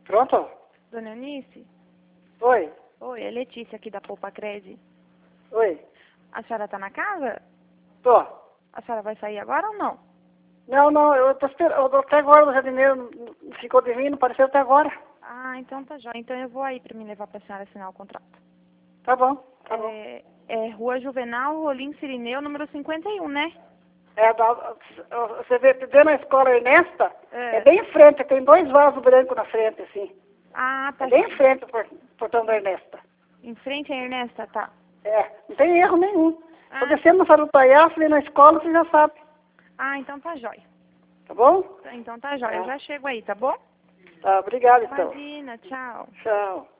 Pronto? Dona Eunice? Oi. Oi, é Letícia aqui da Poupa Cred. Oi. A senhora tá na casa? Tô. A senhora vai sair agora ou não? Não, eu tô esperando. Até agora o jardineiro não ficou de vir, não apareceu até agora. Ah, então tá jóia. Então eu vou aí pra me levar pra senhora assinar o contrato. Tá bom, tá bom. É Rua Juvenal, Rolim Cirineu, número 51, né? Você vê na escola Ernesta, É. é bem em frente, tem 2 vasos brancos na frente, assim. Ah, tá É bem jóia. em frente o portão da Ernesta. Em frente a Ernesta, tá. É, não tem erro nenhum. Ah. Tô descendo no Sarutaiá, você vem na escola, você já sabe. Ah, então tá jóia. Tá bom? Então tá jóia. Eu Tá. já chego aí, tá bom? Tá, obrigado então. Imagina, tchau. Tchau.